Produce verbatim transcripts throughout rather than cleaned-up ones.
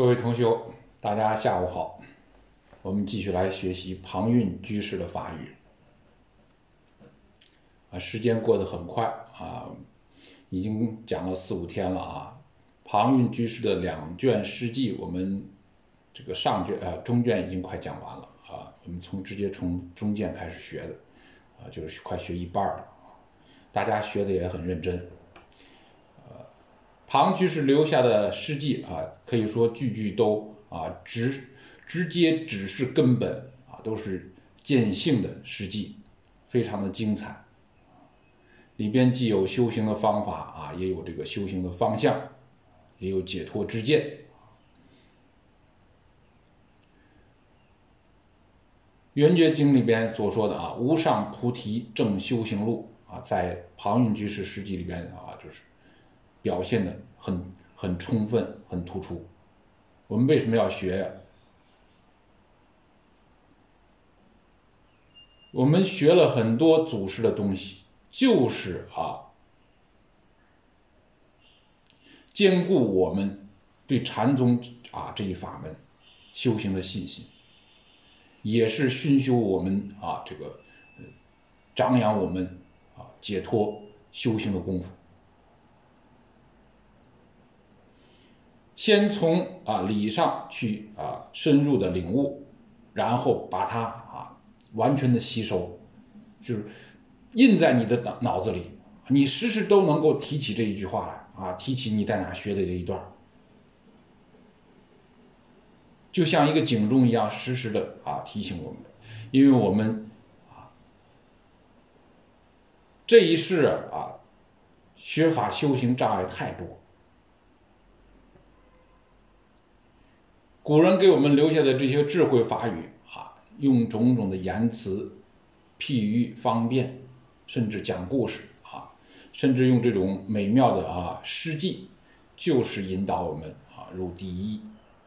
各位同学，大家下午好。我们继续来学习庞蕴居士的法语。啊，时间过得很快啊，已经讲了四五天了啊。庞蕴居士的两卷诗记，我们这个上卷啊中卷已经快讲完了啊。我们从直接从中卷开始学的啊，就是快学一半了。大家学的也很认真。呃，庞居士留下的诗记啊，可以说句句都啊直直接指示根本啊，都是见性的诗记，非常的精彩。里边既有修行的方法啊，也有这个修行的方向，也有解脱之见。圆觉经里边所说的啊，无上菩提正修行路啊，在庞蕴居士诗记里边啊，就是表现的很很充分，很突出。我们为什么要学呀？我们学了很多祖师的东西，就是啊，兼顾我们对禅宗啊这一法门修行的信心，也是熏修我们啊这个、呃、长养我们啊解脱修行的功夫。先从啊理上去啊深入的领悟，然后把它啊完全的吸收，就是印在你的脑子里，你时时都能够提起这一句话来啊，提起你在哪学的这一段，就像一个警钟一样，时时的啊提醒我们，因为我们啊这一世啊学法修行障碍太多。古人给我们留下的这些智慧法语啊，用种种的言辞、譬喻、方便，甚至讲故事啊，甚至用这种美妙的啊诗记，就是引导我们啊入第一，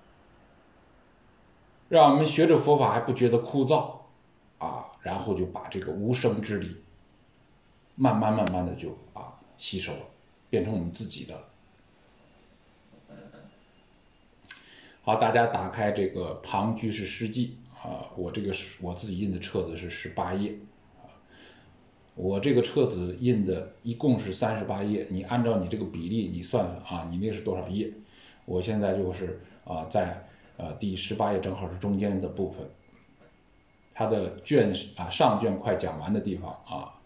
让我们学着佛法还不觉得枯燥啊，然后就把这个无生之理，慢慢慢慢的就啊吸收了，变成我们自己的了。好，大家打开这个庞居士诗记啊，我这个我自己印的册子是十八页啊，我这个册子印的一共是三十八页，你按照你这个比例你算啊，你那是多少页？我现在就是啊，在呃第十八页正好是中间的部分，它的卷啊上卷快讲完的地方啊。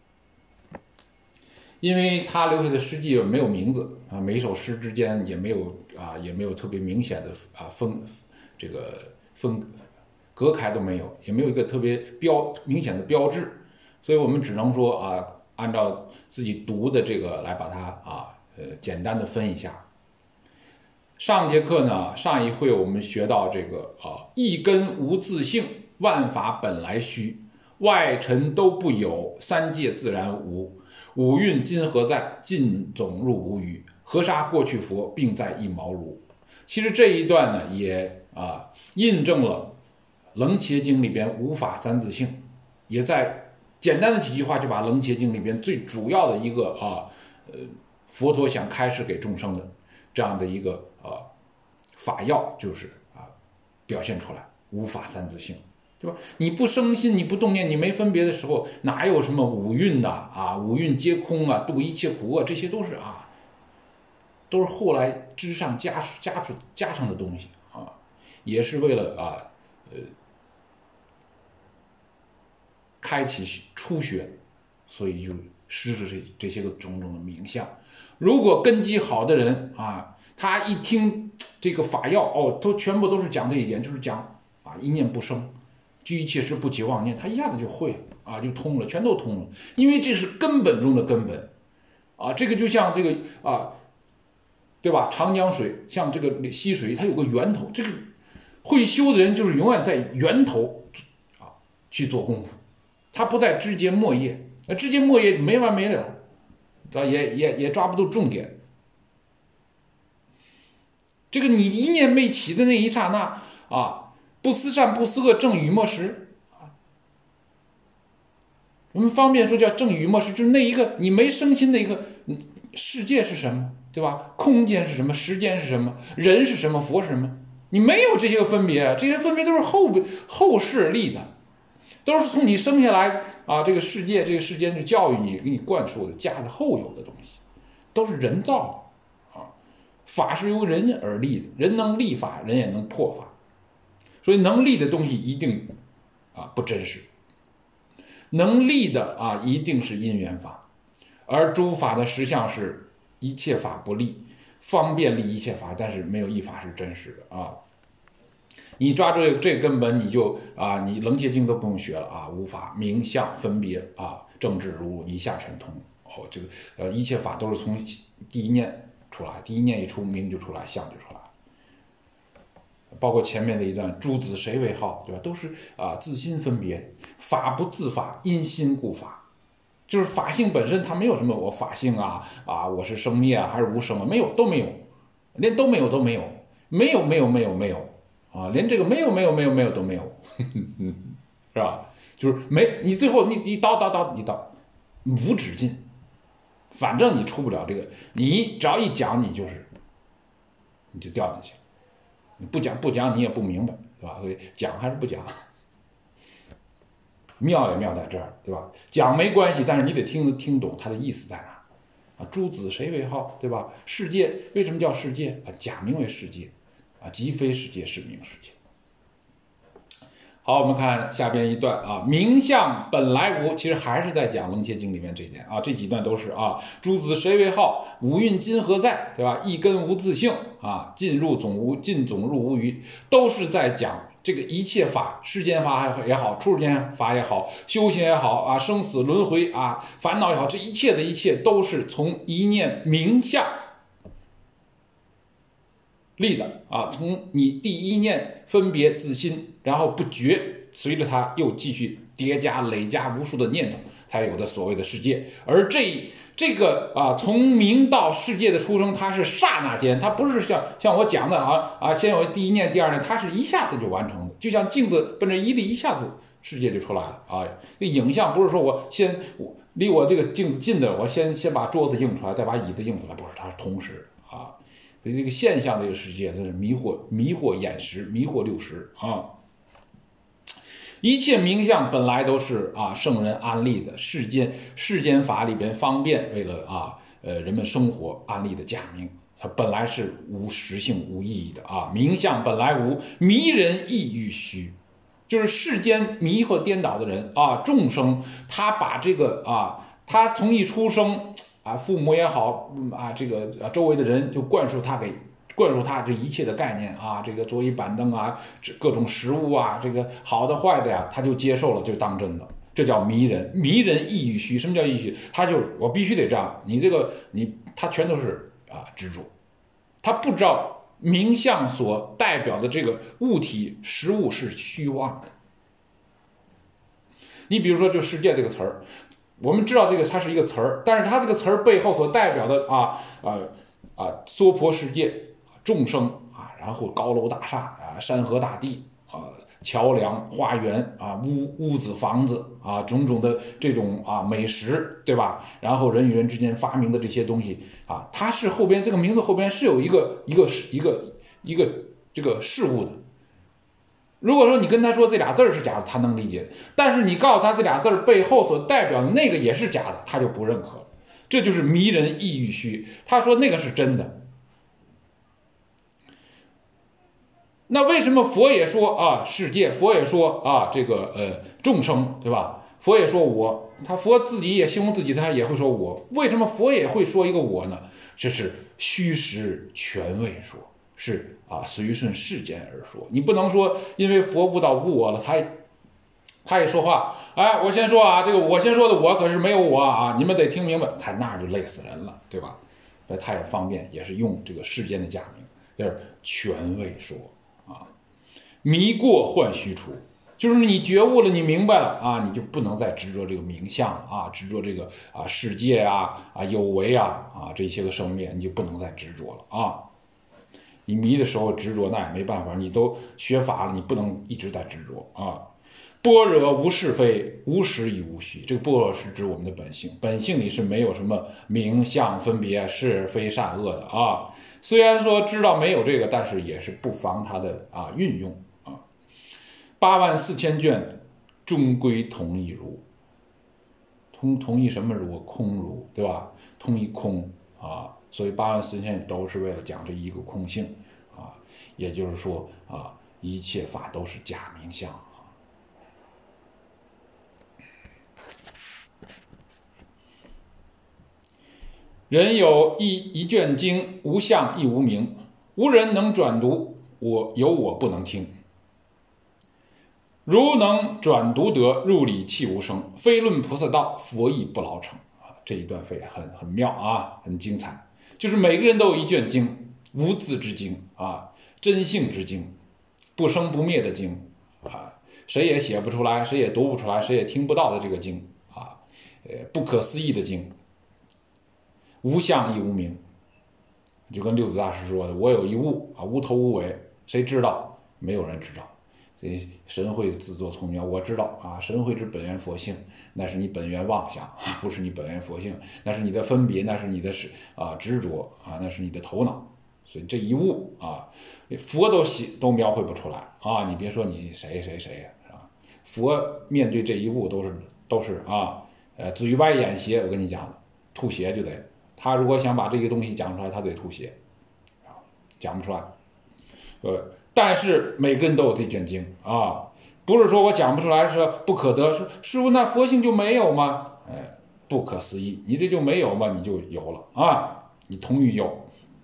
因为他留下的诗记没有名字啊，每一首诗之间也没有啊，也没有特别明显的啊分这个分隔开都没有，也没有一个特别标明显的标志，所以我们只能说啊，按照自己读的这个来把它啊呃简单的分一下。上节课呢，上一会我们学到这个啊，一根无自性，万法本来虚，外尘都不有，三界自然无。五蕴今何在？尽总入无余。河沙过去佛，并在一毛如。其实这一段呢，也啊印证了《楞伽经》里边无法三自性，也在简单的几句话就把《楞伽经》里边最主要的一个啊呃佛陀想开示给众生的这样的一个啊法要，就是啊表现出来无法三自性。对吧？你不生心，你不动念，你没分别的时候，哪有什么五蕴的啊？五蕴皆空啊，度一切苦厄，这些都是啊，都是后来之上加加出加上的东西啊，也是为了啊，呃，开启初学，所以就施着这这些个种种的名相。如果根基好的人啊，他一听这个法要哦，都全部都是讲这一点，就是讲啊一念不生。居一切时不起妄念，他一下子就会了啊，就通了，全都通了，因为这是根本中的根本啊。这个就像这个啊，对吧？长江水像这个溪水，它有个源头，这个会修的人就是永远在源头啊去做功夫，他不在枝节末叶，那枝节末叶没完没了，也也也抓不住重点。这个你一念没起的那一刹那啊。不思善不思恶，正语莫识啊。我们方便说叫正语莫识，就是那一个你没生心的一个， 世界是什么，对吧？空间是什么？时间是什么？人是什么？佛是什么？你没有这些个分别，这些分别都是后后世立的，都是从你生下来啊，这个世界这个世间就教育你，给你灌输的，加的后有的东西，都是人造的啊。法是由人而立的，人能立法，人也能破法，所以能立的东西一定啊不真实，能立的啊一定是因缘法。而诸法的实相是一切法不立，方便立一切法，但是没有一法是真实的啊！你抓住这个根本，你就啊，你楞伽经都不用学了啊，无法名相分别啊，正智如如，一下全通。哦，这个呃，一切法都是从第一念出来，第一念一出，名就出来，相就出来。包括前面的一段，诸子谁为号，对吧？都是啊，自心分别，法不自法，因心故法。就是法性本身，它没有什么我法性啊啊，我是生灭啊还是无生啊，没有，都没有，连都没有都没有，没有没有没有没有啊，连这个没有没有没有没有都没有，是吧？就是没你最后你你叨叨叨你叨无止境，反正你出不了这个，你只要一讲你就是你就掉进去了，你不讲不讲你也不明白，是吧？所以讲还是不讲。妙也妙在这儿，对吧？讲没关系，但是你得听听懂它的意思在哪啊？诸子谁为号，对吧？世界为什么叫世界啊？假名为世界啊，即非世界，是名世界。好，我们看下边一段啊，名相本来无，其实还是在讲楞伽经里面这点啊，这几段都是啊，诸子谁为号，五蕴今何在，对吧？一根无自性啊，进入总无，进总入无余，都是在讲。这个一切法，世间法也好，出世间法也好，修行也好啊，生死轮回啊，烦恼也好，这一切的一切都是从一念名相立的啊，从你第一念分别自心，然后不觉，随着它又继续叠加累加无数的念头，才有的所谓的世界。而这这个啊，从名到世界的出生，它是刹那间，它不是像像我讲的啊啊，先有第一念，第二念，它是一下子就完成的，就像镜子奔着一立，一下子世界就出来了啊。这影像不是说我先我离我这个镜子近的，我先先把桌子映出来，再把椅子映出来，不是，它是同时啊。所以这个现象这个世界，它是迷惑迷惑眼识，迷惑六识啊。一切名相本来都是啊圣人安立的，世间世间法里边方便为了啊呃人们生活安立的假名，它本来是无实性无意义的啊。名相本来无，迷人亦欲虚，就是世间迷惑颠倒的人啊，众生他把这个啊他从一出生啊父母也好啊这个周围的人就灌输他给。灌输他这一切的概念啊，这个桌椅板凳啊，各种食物啊，这个好的坏的呀，他就接受了，就当真了。这叫迷人，迷人亦欲虚。什么叫亦虚？他就是我必须得这样，你这个你他全都是啊执着，他不知道名相所代表的这个物体实物是虚妄的。你比如说就世界这个词儿，我们知道这个它是一个词儿，但是它这个词儿背后所代表的啊啊啊娑婆世界。众生啊，然后高楼大厦啊，山河大地啊，桥梁花园啊，屋屋子房子啊，种种的这种啊美食，对吧？然后人与人之间发明的这些东西啊，它是后边这个名字后边是有一个一个一个一个这个事物的。如果说你跟他说这俩字是假的，他能理解；但是你告诉他这俩字背后所代表的那个也是假的，他就不认可了。这就是迷人亦欲虚。他说那个是真的。那为什么佛也说啊世界，佛也说啊这个呃众生，对吧？佛也说我，他佛自己也形容自己，他也会说我。为什么佛也会说一个我呢？这是虚实权位说，是啊随顺世间而说。你不能说因为佛悟到无我了，他他也说话，哎，我先说啊，这个我先说的我可是没有我啊，你们得听明白，他那就累死人了，对吧？那他也方便，也是用这个世间的假名，就是权位说。迷过幻虚除，就是你觉悟了，你明白了啊，你就不能再执着这个名相啊，执着这个啊世界啊啊有为啊啊这些个生灭，你就不能再执着了啊。你迷的时候执着那也没办法，你都学法了，你不能一直在执着啊。 般若无是非，无实亦无虚。这个般若是指我们的本性，本性里是没有什么名相分别是非善恶的啊。虽然说知道没有这个，但是也是不妨它的啊运用啊。八万四千卷，终归同一如。同同一什么如？空如，对吧？同一空啊。所以八万四千都是为了讲这一个空性啊。也就是说啊，一切法都是假名相。人有一一卷经，无相亦无名，无人能转读，我有我不能听。如能转读得，入理气无声，非论菩萨道，佛亦不劳成。啊，这一段非很很妙啊，很精彩。就是每个人都有一卷经，无字之经啊，真性之经，不生不灭的经啊，谁也写不出来，谁也读不出来，谁也听不到的这个经啊，呃，不可思议的经。无相亦无名，就跟六祖大师说的，我有一物啊，无头无尾，谁知道？没有人知道。所以神会自作聪明，我知道啊，神会之本源佛性，那是你本源妄想，不是你本源佛性，那是你的分别，那是你的啊执着啊，那是你的头脑。所以这一物啊，佛都都描绘不出来啊，你别说你谁谁谁是吧？佛面对这一物都是都是啊，呃，嘴歪眼斜，我跟你讲，吐血就得。他如果想把这个东西讲出来，他得吐血，讲不出来。呃，但是每个人都有这卷经啊，不是说我讲不出来，说不可得，说师父那佛性就没有吗？哎，不可思议，你这就没有吗？你就有了啊，你同于有。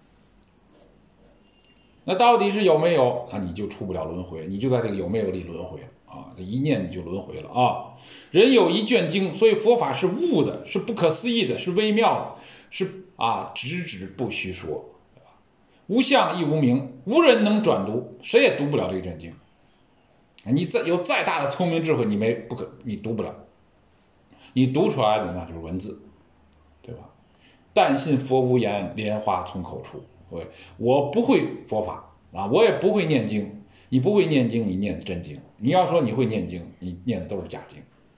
那到底是有没有？那你就出不了轮回，你就在这个有没有里轮回啊，这一念你就轮回了啊。人有一卷经，所以佛法是悟的，是不可思议的，是微妙的。是啊，直指不虚说，无相亦无名，无人能转读，谁也读不了这卷经。你再有再大的聪明智慧，你没不可，你读不了，你读出来的那就是文字，对吧？但信佛无言，莲花从口出。我不会佛法啊，我也不会念经。你不会念经，你念的真经；你要说你会念经，你念的都是假经。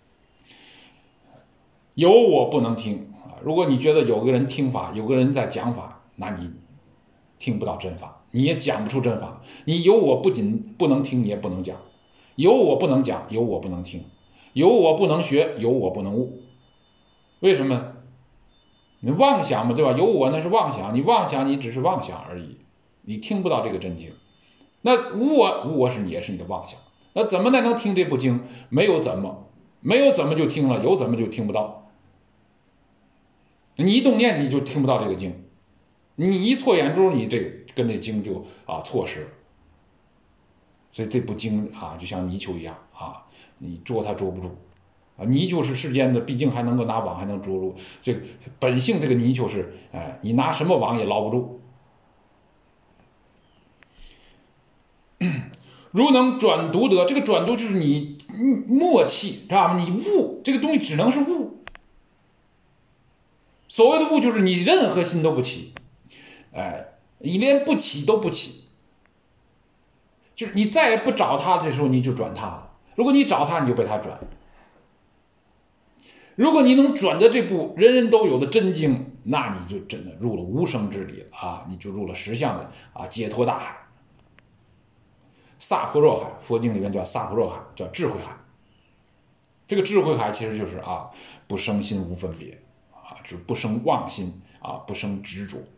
有我不能听。如果你觉得有个人听法，有个人在讲法，那你听不到真法，你也讲不出真法。你有我不仅不能听，你也不能讲。有我不能讲，有我不能听，有我不能学，有我不能悟。为什么？你妄想嘛，对吧？有我那是妄想，你妄想你只是妄想而已，你听不到这个真经。那无我，无我是你也是你的妄想。那怎么才能听这部经？没有怎么，没有怎么就听了，有怎么就听不到。你一动念你就听不到这个经，你一错眼珠，你这个跟这经就啊错失了。所以这部经啊，就像泥鳅一样啊，你捉它捉不住啊。泥鳅是世间的，毕竟还能够拿网还能捉住。这个本性这个泥鳅是，哎，你拿什么网也捞不住。如能转读得，这个转读就是你默契，知道吗？你悟这个东西只能是悟。所谓的悟就是你任何心都不起，哎，你连不起都不起，就是你再也不找他，这时候你就转他了。如果你找他，你就被他转。如果你能转的这部人人都有的真经，那你就真的入了无生之理了啊！你就入了实相的啊解脱大海，萨婆若海，佛经里面叫萨婆若海，叫智慧海。这个智慧海其实就是啊不生心无分别。啊，就是不生妄心啊，不生执着。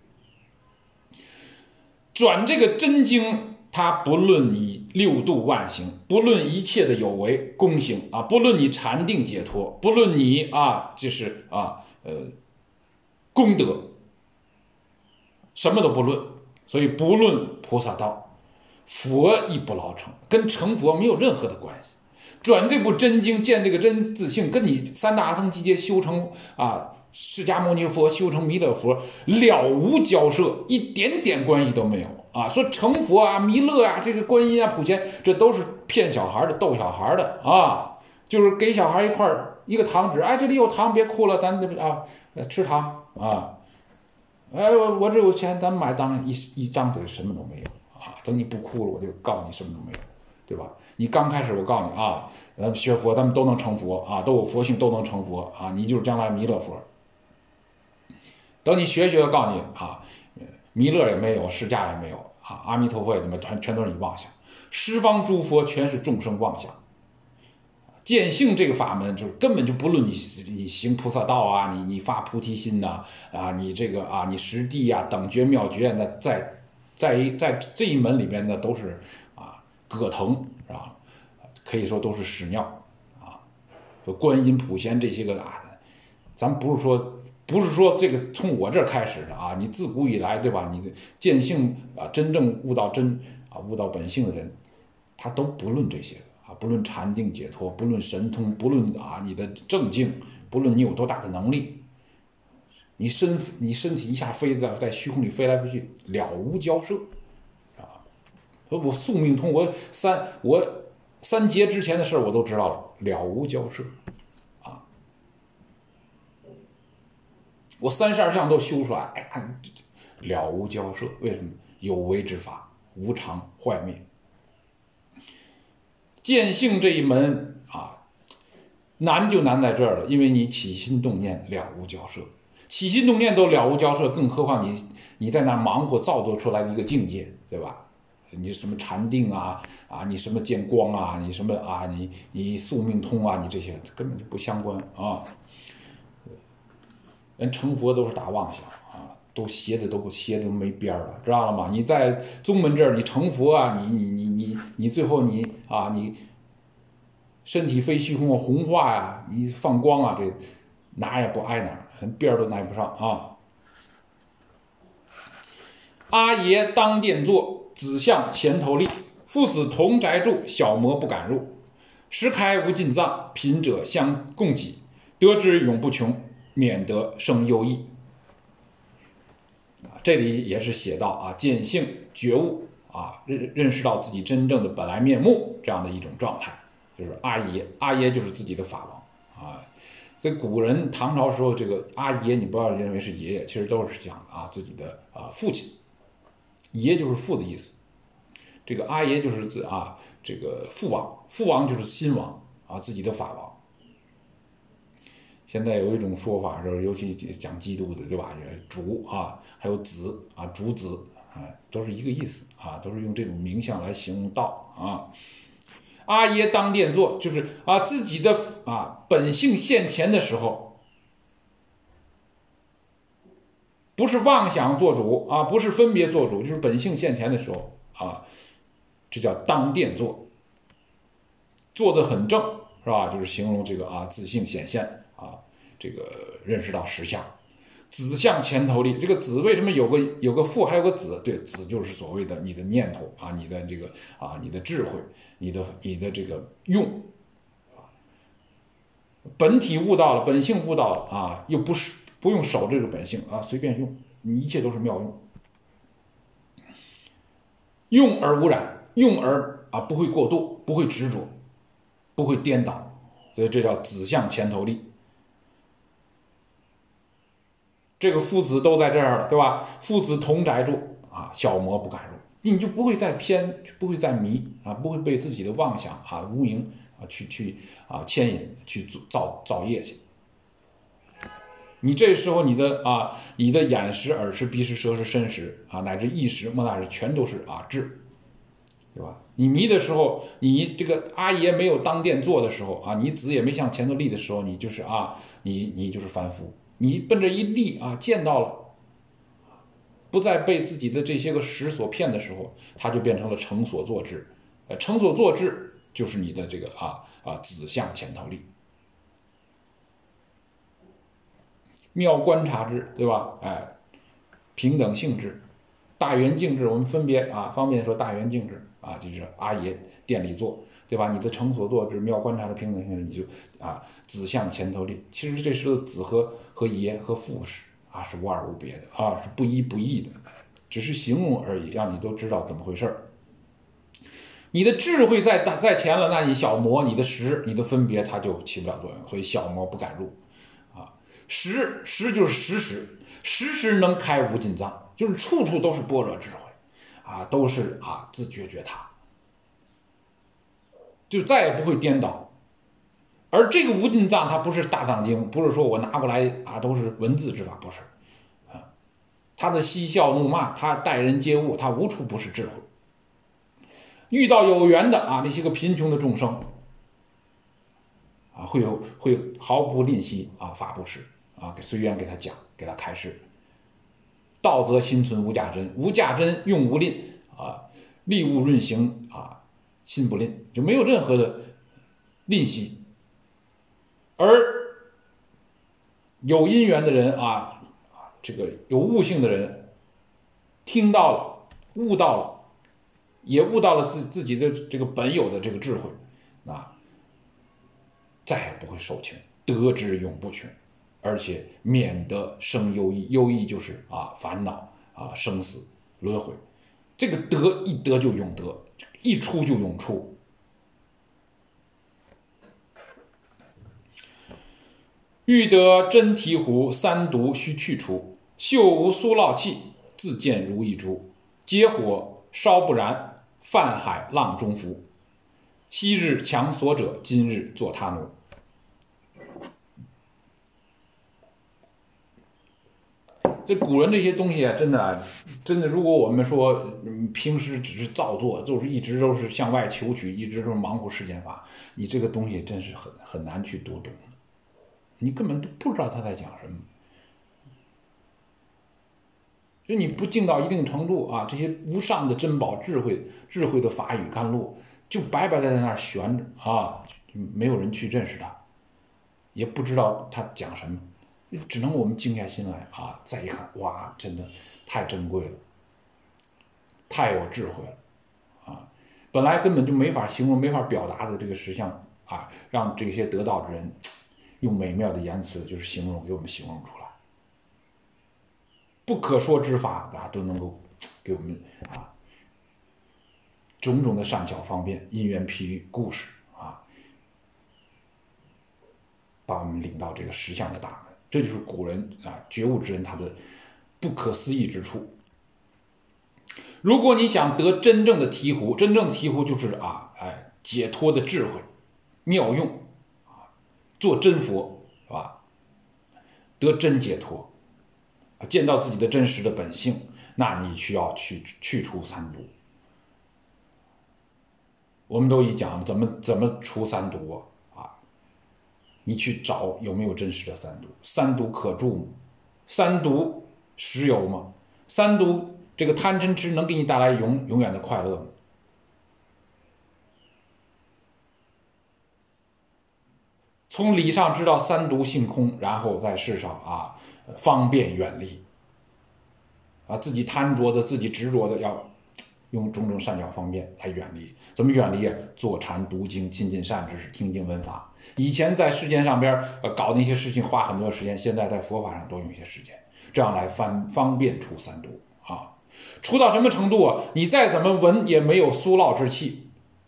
转这个真经，它不论你六度万行，不论一切的有为功行啊，不论你禅定解脱，不论你啊，就是啊呃功德，什么都不论。所以不论菩萨道，佛亦不劳成，跟成佛没有任何的关系。转这部真经，见这个真自性，跟你三大阿僧祇劫修成啊。释迦牟尼佛修成弥勒佛了无交涉，一点点关系都没有啊！说成佛啊、弥勒啊、这个观音啊、普贤，这都是骗小孩的、逗小孩的啊！就是给小孩一块一个糖纸，哎，这里有糖，别哭了，咱啊吃糖啊！哎，我我这有钱，咱买当一一张嘴什么都没有啊！等你不哭了，我就告诉你什么都没有。 对吧？你刚开始我告诉你啊，呃，学佛咱们都能成佛啊，都有佛性都能成佛啊，你就是将来弥勒佛。等你学学，告诉你啊，弥勒也没有，释迦也没有啊，阿弥陀佛也没有，全全都是你妄想。十方诸佛全是众生妄想。见性这个法门就是根本就不论你你行菩萨道啊，你你发菩提心呐 啊, 啊，你这个啊，你实地啊，等觉妙觉，那在在在这一门里边呢都是啊葛藤是吧？可以说都是屎尿啊，观音普贤这些个啊，咱不是说不是说这个从我这儿开始的啊，你自古以来对吧？你的见性啊，真正悟到真啊悟到本性的人，他都不论这些啊，不论禅定解脱，不论神通，不论啊你的正境，不论你有多大的能力，你身你身体一下飞在在虚空里飞来飞去，了无交涉啊！我宿命通，我三我三劫之前的事我都知道了，了无交涉啊！我三十二相都修出来，哎呀，了无交涉。为什么？有为之法，无常坏灭。见性这一门啊，难就难在这儿了，因为你起心动念了无交涉，起心动念都了无交涉，更何况你你在那忙活造作出来的一个境界，对吧？你什么禅定啊啊，你什么见光啊，你什么啊，你你宿命通啊，你这些根本就不相关啊。人成佛都是打妄想啊，都邪的都不邪的都没边了，知道了吗？你在宗门这儿，你成佛啊，你你你你你最后你啊，你身体飞虚空红化呀、啊，你放光啊，这哪也不挨哪，连边都挨不上啊。阿爷当殿坐，子向前头立，父子同宅住，小魔不敢入。时开无尽藏，贫者相供给，得之永不穷，免得生忧异。这里也是写到啊，见性觉悟啊，认认识到自己真正的本来面目这样的一种状态，就是阿爷，阿爷就是自己的法王啊。在古人唐朝时候，这个阿爷你不要认为是爷爷，其实都是讲啊自己的啊父亲，爷就是父的意思。这个阿爷就是自啊这个父王，父王就是心王啊，自己的法王。现在有一种说法，就是尤其讲基督的，对吧？主啊，还有子啊，主子啊，都是一个意思啊，都是用这种名相来形容道啊。阿爷当殿坐，就是啊自己的啊本性现前的时候，不是妄想做主啊，不是分别做主，就是本性现前的时候啊，这叫当殿坐，坐得很正，是吧？就是形容这个啊自性显现啊，这个认识到实相。子向前头立，这个子为什么有个有个父还有个子？对，子就是所谓的你的念头啊，你的这个啊，你的智慧，你的你的这个用，本体悟到了，本性悟到了啊，又不是不用守这个本性啊，随便用，你一切都是妙用，用而无染，用而啊不会过度，不会执着，不会颠倒，所以这叫子向前头立。这个父子都在这儿了，对吧？父子同宅住啊，小魔不敢入，你就不会再偏，不会再迷啊，不会被自己的妄想啊、无明啊去去啊牵引，去造造业去。你这时候你的啊，你的眼识、耳识、鼻识、舌识、身识啊，乃至意识、莫那识，全都是啊智，对吧？你迷的时候，你这个阿爷没有当殿坐的时候啊，你子也没向前头立的时候，你就是啊，你你就是凡夫。你奔着一立啊，见到了，不再被自己的这些个识所骗的时候，它就变成了成所作智。呃，成所作智就是你的这个啊啊子向前头立，妙观察智，对吧？哎，平等性质，大圆净智，我们分别啊方便说大圆净智啊，就是阿爷殿里坐，对吧？你的成所作智，妙观察的平等性质，你就啊子向前头立。其实这时候子和和爷和父是啊是无二无别的啊，是不一不异的，只是形容而已，让你都知道怎么回事。你的智慧在在前了，那你小魔你的识你的分别它就起不了作用，所以小魔不敢入啊。识识就是识识，识识能开无尽藏，就是处处都是般若智慧啊，都是啊自觉觉他。 就再也不会颠倒。而这个无尽藏它不是大藏经，不是说我拿过来啊都是文字之法，不是啊，他的嬉笑怒骂，他待人接物，他无处不是智慧。遇到有缘的啊，那些个贫穷的众生啊，会有会毫不吝惜啊发布施啊，给随缘给他讲，给他开示。道则心存无价真，无价真用无吝啊，利物润行啊，心不吝，就没有任何的吝惜。而有因缘的人啊，这个有悟性的人，听到了，悟到了，也悟到了自自己的这个本有的这个智慧啊，再也不会受穷，得之永不穷，而且免得生忧疑。忧疑就是啊烦恼啊生死轮回，这个得一得就永得，一出就永出。欲得真醍醐，三毒须去除。嗅无苏烙气，自见如一株。结火烧不燃，泛海浪中浮。昔日强所者，今日作他奴。这古人这些东西啊，真的啊，真的，如果我们说平时只是造作，就是一直都是向外求取，一直都是忙乎世间法，你这个东西真是很很难去读懂。你根本都不知道他在讲什么，就你不敬到一定程度啊，这些无上的珍宝、智慧、智慧的法语甘露，就白白的在那儿悬着啊，没有人去认识它，也不知道他讲什么，只能我们静下心来啊，再一看，哇，真的太珍贵了，太有智慧了啊！本来根本就没法形容、没法表达的这个实相啊，让这些得道之人用美妙的言辞就是形容，给我们形容出来，不可说之法啊，都能够给我们啊种种的善巧方便、因缘譬喻、故事啊，把我们领到这个实相的大门。这就是古人啊觉悟之人他的不可思议之处。如果你想得真正的醍醐，真正的醍醐就是啊，哎，解脱的智慧、妙用。做真佛是吧？得真解脱，见到自己的真实的本性，那你需要去去除三毒。我们都已讲怎么怎么除三毒啊？你去找有没有真实的三毒？三毒可住吗？三毒实有吗？三毒这个贪嗔痴能给你带来永永远的快乐吗？从理上知道三毒性空，然后在世上啊方便远离啊，自己贪着的、自己执着的，要用种种善巧方便来远离。怎么远离啊？坐禅、读经、亲近善知识、听经闻法。以前在世间上边呃搞那些事情花很多时间，现在在佛法上多用一些时间，这样来方方便除三毒啊。除到什么程度啊？你再怎么闻也没有苏烙之气。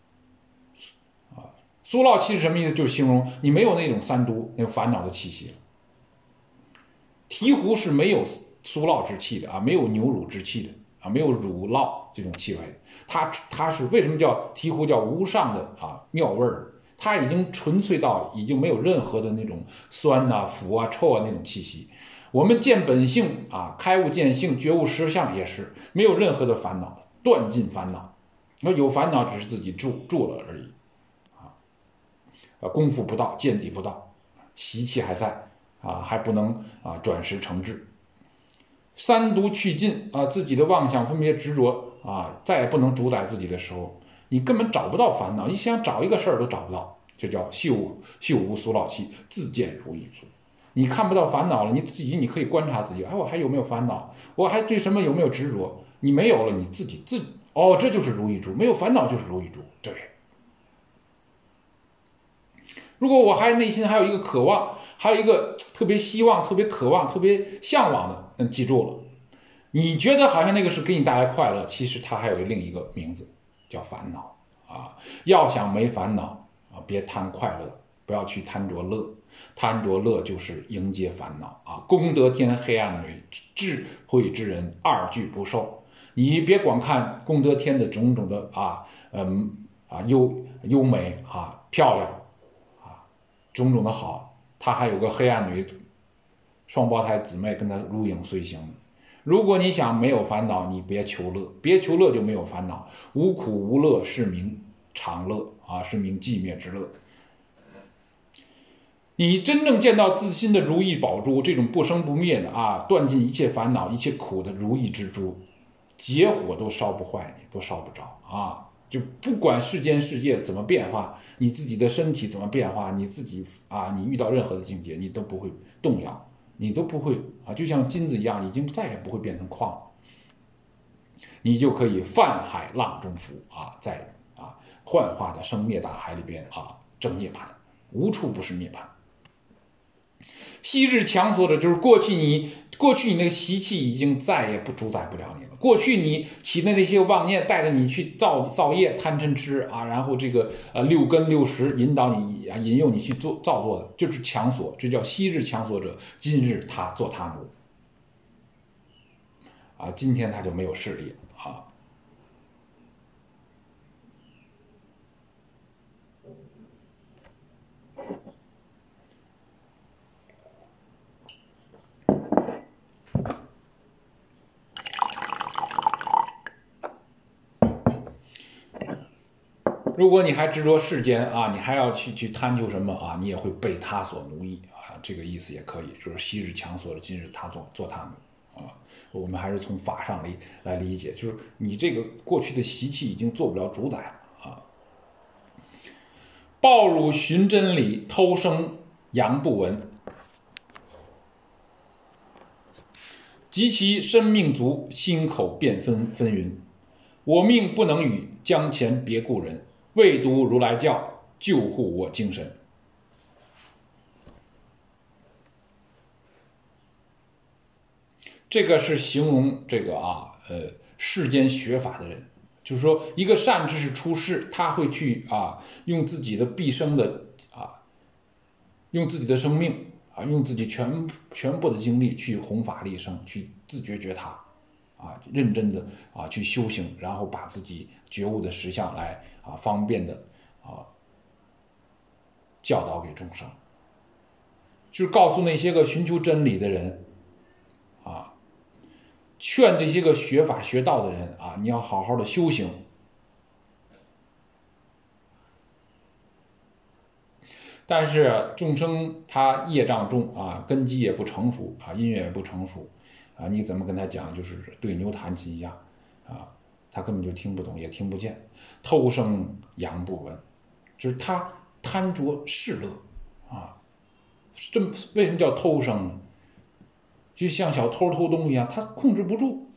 苏烙气是什么意思？就是形容你没有那种三毒、那种烦恼的气息了。醍醐是没有苏烙之气的啊，没有牛乳之气的啊，没有乳酪这种气味的。它它是为什么叫醍醐？叫无上的啊妙味儿，它已经纯粹到已经没有任何的那种酸啊、腐啊、臭啊那种气息。我们见本性啊，开悟见性，觉悟实相也是没有任何的烦恼，断尽烦恼。那有烦恼只是自己住住了而已。啊，功夫不到，见地不到，习气还在啊，还不能啊转识成智。三毒去尽啊，自己的妄想分别执着啊，再也不能主宰自己的时候，你根本找不到烦恼，你想找一个事儿都找不到，这叫嗅嗅无苏烙气，自见如一株。你看不到烦恼了，你自己你可以观察自己，哎，我还有没有烦恼？我还对什么有没有执着？你没有了，你自己自哦，这就是如一株，没有烦恼就是如一株，对。如果我还内心还有一个渴望，还有一个特别希望、特别渴望、特别向往的，那记住了，你觉得好像那个是给你带来快乐，其实它还有另一个名字，叫烦恼啊。要想没烦恼啊，别贪快乐，不要去贪着乐，贪着乐就是迎接烦恼啊。功德天黑暗女，智慧之人二俱不受。你别光看功德天的种种的啊，嗯。 啊优优美啊漂亮啊种种的好，他还有个黑暗女双胞胎姊妹跟他如影随形。如果你想没有烦恼，你别求乐，别求乐就没有烦恼。无苦无乐是名常乐啊，是名寂灭之乐。你真正见到自心的如意宝珠，这种不生不灭的啊，断尽一切烦恼、一切苦的如意之珠，结火都烧不坏你，都烧不着啊！就不管世间世界怎么变化，你自己的身体怎么变化，你自己啊，你遇到任何的境界，你都不会动摇。你都不会啊，就像金子一样，已经再也不会变成矿，你就可以泛海浪中浮啊，在啊幻化的生灭大海里边啊证涅槃，无处不是涅槃。昔日强所者，就是过去你过去你那个习气已经再也不主宰不了你了。过去你起的那些妄念，带着你去造造业、贪嗔痴啊，然后这个呃六根六识引导你啊，引诱你去做造作的，就是强所，这叫昔日强所者，今日他做他奴啊，今天他就没有势力了啊。如果你还执着世间啊，你还要去去贪求什么啊，你也会被他所奴役啊。这个意思也可以，就是昔日强所的，今日他做做他奴啊。我们还是从法上来来理解，就是你这个过去的习气已经做不了主宰了啊。暴辱寻真理，偷生扬不闻，及其生命足，心口便纷纷纭。我命不能与，将前别故人。未读如来教，救护我精神。这个是形容这个啊，呃，世间学法的人，就是说，一个善知识出世，他会去啊，用自己的毕生的啊，用自己的生命啊，用自己全全部的精力去弘法利生，去自觉觉他。啊，认真的啊去修行，然后把自己觉悟的实相来啊方便的啊教导给众生，就是告诉那些个寻求真理的人啊，劝这些个学法学道的人啊，你要好好的修行。但是众生他业障重啊，根基也不成熟啊，因缘也不成熟。啊，你怎么跟他讲，就是对牛弹琴一样啊，他根本就听不懂，也听不见。偷生扬不闻，就是他贪着世乐啊。这为什么叫偷生呢？就像小偷偷东西一样，他控制不住，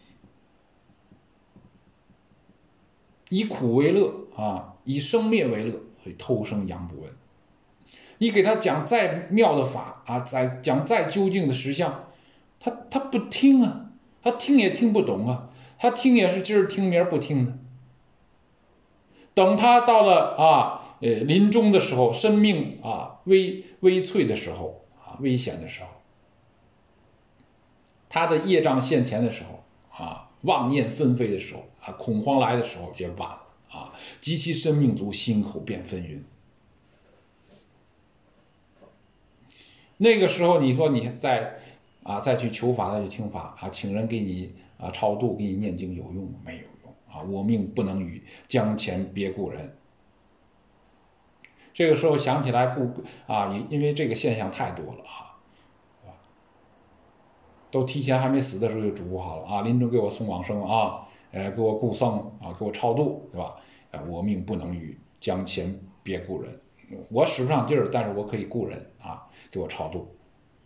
以苦为乐啊，以生灭为乐，所以偷生扬不闻。你给他讲再妙的法啊，再讲再究竟的实相，他他不听啊，他听也听不懂啊，他听也是今儿听明儿不听的。等他到了啊，呃，临终的时候，生命啊危危脆的时候啊，危险的时候，他的业障现前的时候啊，妄念纷飞的时候啊，恐慌来的时候也晚了啊，及其生命足，心口便纷纭。那个时候，你说你再啊再去求法，再去听法啊，请人给你啊超度，给你念经有用吗？没有用啊！我命不能与，将前别故人。这个时候想起来故啊，因为这个现象太多了啊，都提前还没死的时候就嘱咐好了啊，临终给我送往生啊，呃，给我顾僧啊，给我超度，对吧？啊，我命不能与，将前别故人。我使不上劲儿，但是我可以雇人啊，给我超度，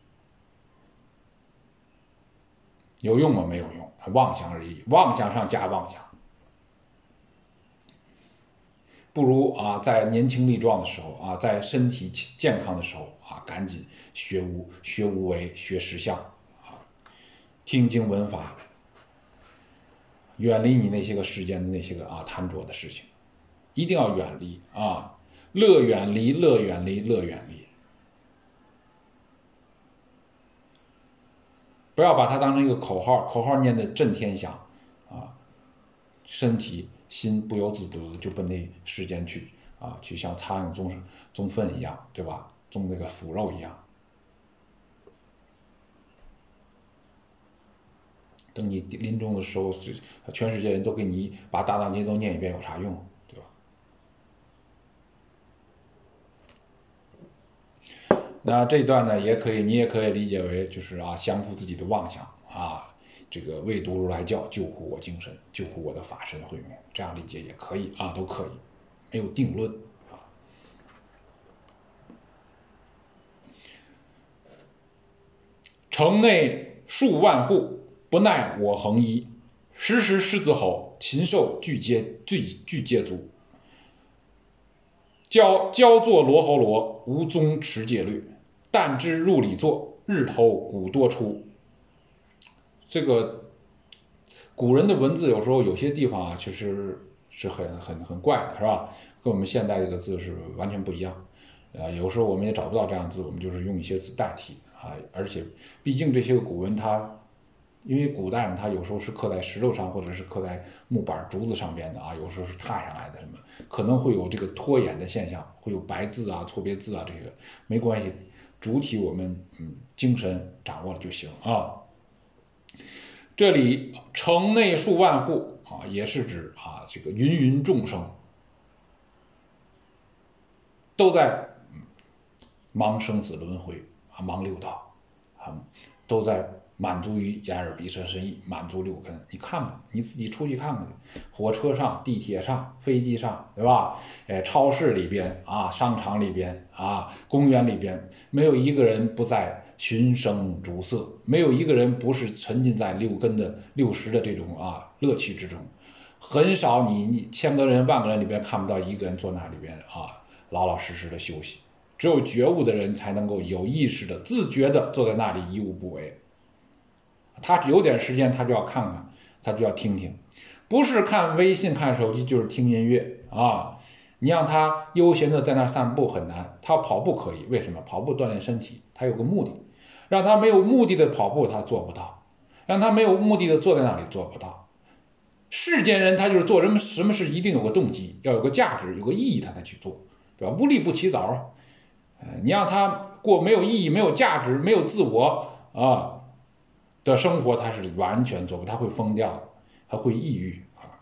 有用吗？没有用，妄想而已，妄想上加妄想。不如啊，在年轻力壮的时候啊，在身体健康的时候啊，赶紧学无学无为，学实相啊，听经闻法，远离你那些个世间的那些个啊贪着的事情，一定要远离啊。乐远离，乐远离，乐远离，不要把它当成一个口号，口号念得震天响啊，身体心不由自主的就奔那世间去啊，去像苍蝇中中粪一样，对吧？中那个腐肉一样。等你临终的时候，全世界人都给你把大藏经都念一遍，有啥用？对吧？那这一段呢，也可以，你也可以理解为就是啊，降服自己的妄想啊，这个为读如来教，救护我精神，救护我的法身慧命，这样理解也可以啊，都可以，没有定论啊。城内数万户，不奈我横衣，时时狮子吼，禽兽俱皆俱俱皆足。焦焦作罗喉罗，无踪持戒律。但知入里坐，日头古多出。这个古人的文字有时候有些地方啊，其实是很很很怪的，是吧？跟我们现代这个字是完全不一样。呃，有时候我们也找不到这样的字，我们就是用一些字代替啊。而且，毕竟这些个古文它，因为古代嘛，它有时候是刻在石头上，或者是刻在木板竹子上边的啊，有时候是踏下来的，什么可能会有这个拖延的现象，会有白字啊、错别字啊，这个没关系。主体我们嗯精神掌握了就行啊。这里城内数万户啊，也是指啊这个芸芸众生都在忙生死轮回啊，忙六道啊，都在满足于眼耳鼻舌身意，满足六根。你看吧，你自己出去看看去，火车上、地铁上、飞机上，对吧？哎，超市里边啊，商场里边啊，公园里边，没有一个人不在寻声逐色，没有一个人不是沉浸在六根的六识的这种啊乐趣之中。很少你你千个人万个人里边看不到一个人坐那里边啊老老实实的休息。只有觉悟的人才能够有意识的、自觉的坐在那里一物不为。他有点时间，他就要看看，他就要听听，不是看微信、看手机，就是听音乐啊。你让他悠闲的在那散步很难，他跑步可以，为什么？跑步锻炼身体，他有个目的。让他没有目的的跑步，他做不到；让他没有目的的坐在那里，做不到。世间人他就是做什么什么事一定有个动机，要有个价值，有个意义，他才去做，对吧？无利不起早啊。你让他过没有意义、没有价值、没有自我啊的生活，他是完全做不，他会疯掉的，他会抑郁啊。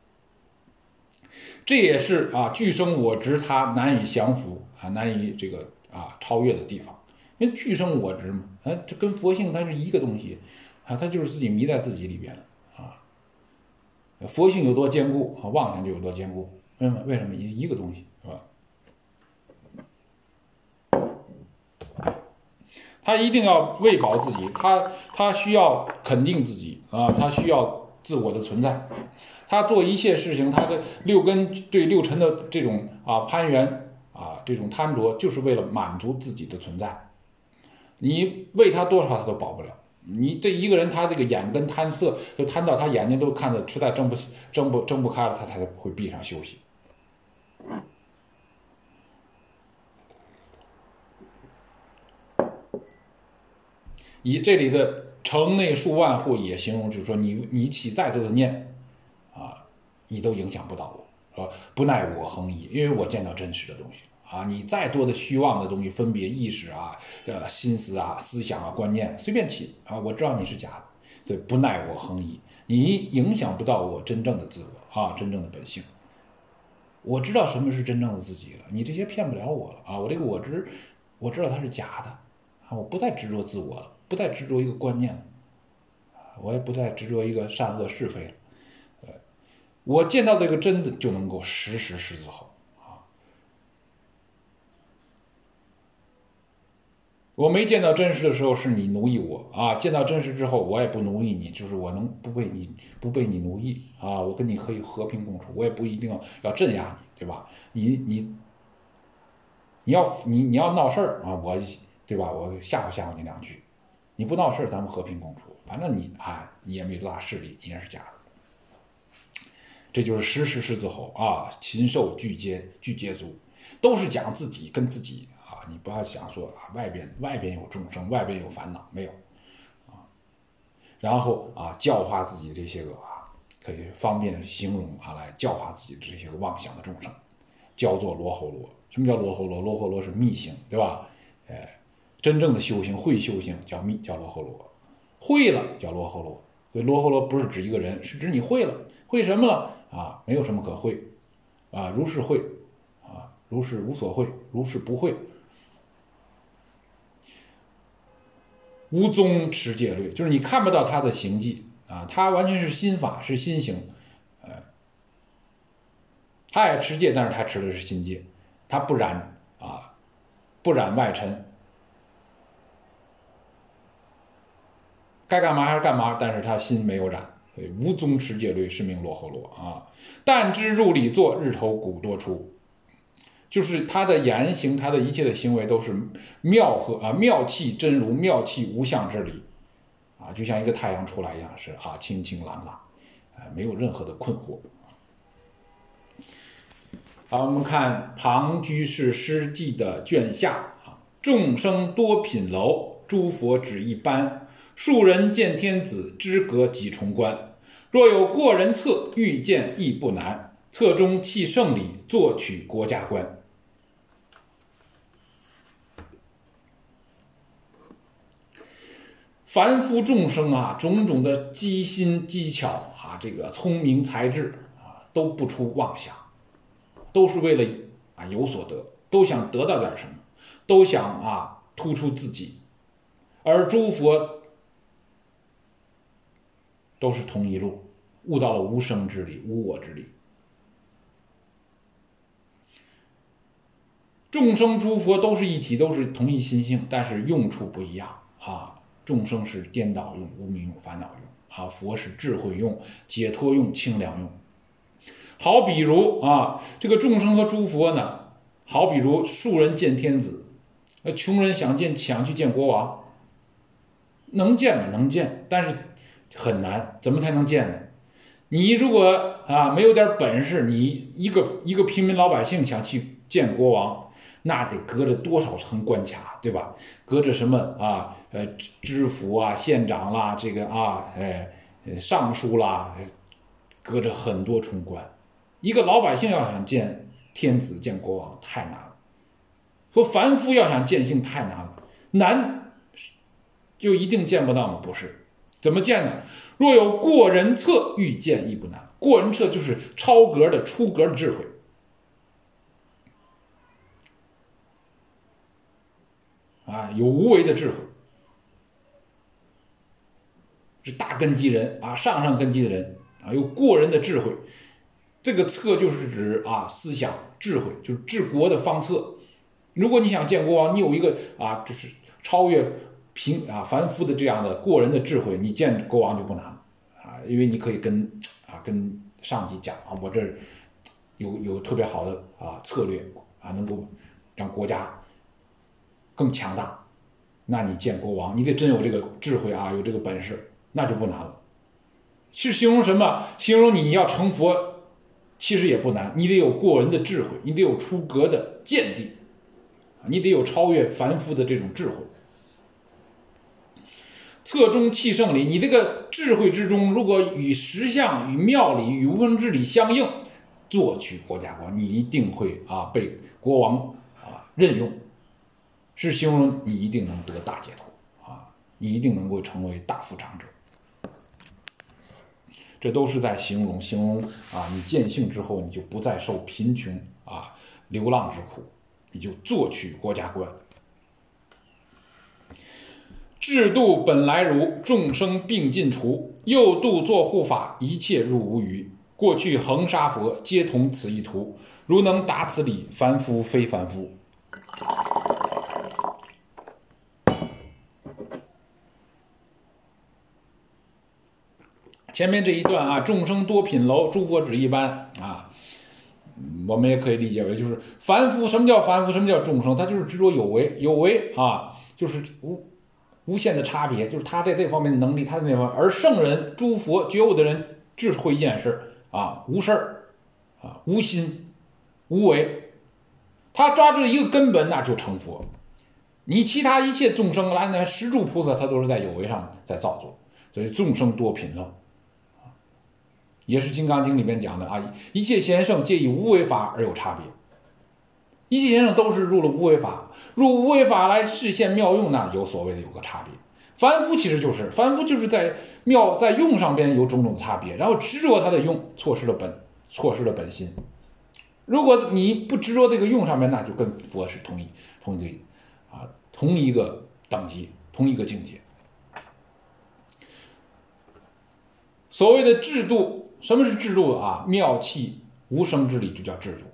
这也是啊，俱生我执，他难以降服啊，难以这个啊超越的地方。因为俱生我执嘛，啊，这跟佛性它是一个东西啊，它就是自己迷在自己里边了啊。佛性有多坚固啊，妄想就有多坚固。为什么？为什么一一个东西是吧？他一定要喂饱自己，他他需要肯定自己啊，他需要自我的存在。他做一切事情，他的六根对六尘的这种啊攀缘啊，这种贪着，就是为了满足自己的存在。你喂他多少，他都饱不了。你这一个人，他这个眼根贪色，就贪到他眼睛都看得实在睁不睁不睁不开了，他才会闭上休息。以这里的城内数万户也形容，就是说你你起再多的念啊，你都影响不到我，说不奈我横移，因为我见到真实的东西啊。你再多的虚妄的东西，分别意识啊、呃心思啊、思想啊、观念，随便起啊，我知道你是假的，所以不奈我横移，你影响不到我真正的自我啊，真正的本性。我知道什么是真正的自己了，你这些骗不了我了啊！我这个我知，我知道它是假的啊，我不再执着自我了。不再执着一个观念了，我也不再执着一个善恶是非了。呃，我见到这个真的就能够时时狮子吼啊！我没见到真实的时候是你奴役我啊，见到真实之后我也不奴役你，就是我能不被你不被你奴役啊，我跟你可以和平共处，我也不一定要要镇压你，对吧？你你你要你你要闹事儿啊，我对吧？我吓唬吓唬你两句。你不闹事，咱们和平共处。反正你啊，你也没多大势力，你也是假的。这就是时时狮子吼啊，禽兽俱皆俱皆足，都是讲自己跟自己啊。你不要想说啊，外边外边有众生，外边有烦恼，没有啊。然后啊，教化自己这些个啊可以方便形容啊，来教化自己这些个妄想的众生，叫做罗睺罗。什么叫罗睺罗？罗睺罗是密行，对吧？哎，真正的修行会修行叫密，叫罗睺罗，会了叫罗睺罗。所以罗睺罗不是指一个人，是指你会了，会什么了啊？没有什么可会啊，如是会啊，如是无所会，如是不会。无踪持戒律，就是你看不到他的行迹啊，他完全是心法，是心行，呃，他也持戒，但是他持的是心戒，他不染啊，不染外尘，该干嘛还是干嘛，但是他心没有染，所以无踪持戒律，是名罗睺罗啊。但知入理作，日头古多出。就是他的言行，他的一切的行为都是妙和啊妙气真如，妙气无相之理啊，就像一个太阳出来一样，是啊清清朗朗，啊没有任何的困惑。好，我们看庞居士诗记的卷下啊，众生多品楼，诸佛只一般，庶人见天子，知隔几重关。若有过人策，欲见亦不难，策中弃圣理，作取国家官。凡夫众生啊，种种的机心机巧啊，这个聪明才智啊，都不出妄想，都是为了啊有所得，都想得到点什么，都想啊突出自己。而诸佛都是同一路，悟到了无生之理，无我之理。众生诸佛都是一体，都是同一心性，但是用处不一样啊。众生是颠倒用、无明用、烦恼用啊，佛是智慧用、解脱用、清凉用。好比如啊，这个众生和诸佛呢，好比如庶人见天子，穷人想见想去见国王，能见吗？能见，但是很难。怎么才能见呢？你如果啊没有点本事，你一个一个平民老百姓想去见国王，那得隔着多少层关卡，对吧？隔着什么啊？呃，知府啊、县长啦，这个啊，哎，尚书啦，隔着很多重关。一个老百姓要想见天子、见国王，太难了。说凡夫要想见性，太难了。难就一定见不到吗？不是。怎么见呢？若有过人策，欲见亦不难。过人策就是超格的、出格的智慧。啊，有无为的智慧，是大根基人啊，上上根基的人啊，有过人的智慧。这个策就是指啊，思想智慧，就是治国的方策。如果你想见国王，你有一个啊，就是超越平啊凡夫的这样的过人的智慧，你见国王就不难啊，因为你可以跟啊跟上级讲啊，我这有有特别好的啊策略啊，能够让国家更强大。那你见国王，你得真有这个智慧啊，有这个本事，那就不难了。是形容什么？形容你要成佛，其实也不难。你得有过人的智慧，你得有出格的见地，你得有超越凡夫的这种智慧。侧中弃圣理，你这个智慧之中，如果与实相、与妙理、与无生之理相应，作取国家官，你一定会啊被国王啊任用。是形容你一定能得大解脱啊，你一定能够成为大富长者。这都是在形容形容啊，你见性之后，你就不再受贫穷啊、流浪之苦，你就作取国家官。制度本来如，众生并尽除，又度作护法，一切入无余。过去恒沙佛，皆同此一途。如能达此理，凡夫非凡夫。前面这一段啊，众生多品楼，诸佛只一般啊，我们也可以理解为就是凡夫。什么叫凡夫？什么叫众生？他就是执着有为，有为啊，就是无无限的差别，就是他在这方面的能力，他在那方面。而圣人、诸佛、觉悟的人，智慧一件事啊，无事儿啊，无心，无为，他抓住一个根本，那就成佛。你其他一切众生来呢，十住菩萨他都是在有为上在造作，所以众生多品楼。 也是《金刚经》里面讲的啊，一切贤圣皆以无为法而有差别。一切贤圣都是入了无为法，入无为法来实现妙用呢，有所谓的有个差别。凡夫其实就是凡夫就是在妙在用上边有种种差别，然后执着他的用，错失了本错失了本心。如果你不执着这个用上面，那就跟佛是同一同一个啊同一个等级，同一个境界。所谓的制度，什么是制度啊？妙气无生之理就叫制度。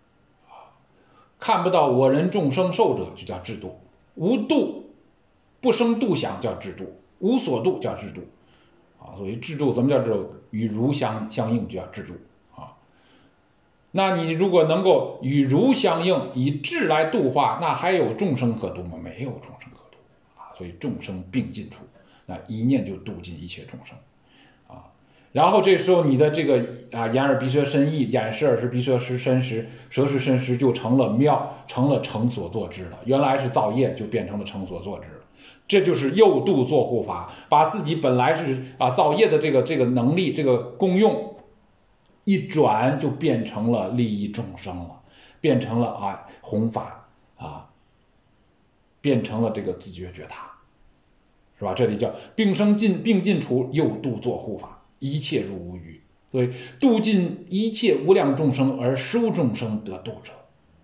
看不到我人众生寿者就叫制度，无度不生度想叫制度，无所度叫制度啊。所以制度怎么叫制度？与如相相应就叫制度啊。那你如果能够与如相应，以智来度化，那还有众生可度吗？没有众生可度啊。所以众生并尽处，那一念就度尽一切众生啊。然后这时候你的这个啊眼耳鼻舌身意，眼是耳是鼻舌是身识，舌是身识，就成了妙，成了成所作之了。原来是造业，就变成了成所作之了。这就是诱度作护法，把自己本来是啊造业的这个这个能力，这个功用一转，就变成了利益众生了，变成了啊弘法啊，变成了这个自觉觉他，是吧？这里叫并生尽并尽处，诱度作护法。一切入无余，所以度尽一切无量众生，而实无众生得度者。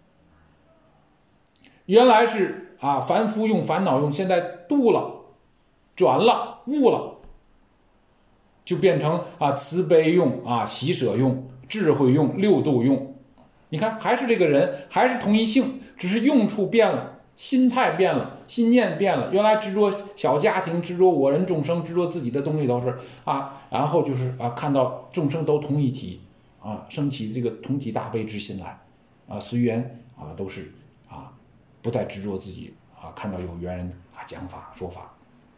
原来是啊，凡夫用烦恼用，现在度了，转了，悟了，就变成啊慈悲用啊喜舍用、智慧用、六度用。你看，还是这个人，还是同一性，只是用处变了，心态变了，心念变了。原来执着小家庭，执着我人众生，执着自己的东西都是啊，然后就是啊，看到众生都同一体啊，升起这个同体大悲之心来啊，随缘啊，都是啊，不再执着自己啊，看到有缘人啊讲法说法。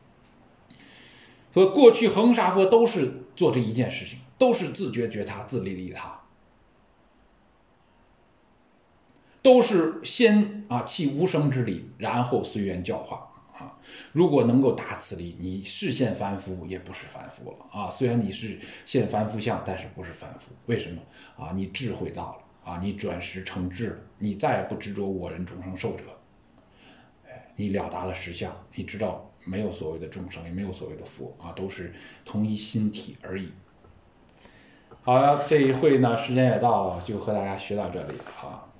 所以过去恒沙佛都是做这一件事情，都是自觉觉他，自利利他。都是先啊弃无生之理，然后随缘教化啊。如果能够达此理，你是现凡夫也不是凡夫了啊。虽然你是现凡夫相，但是不是凡夫。为什么啊？你智慧到了啊，你转识成智了，你再也不执着我人众生寿者，你了达了实相，你知道没有所谓的众生，也没有所谓的佛啊，都是同一心体而已。好了，这一会呢时间也到了，就和大家学到这里啊。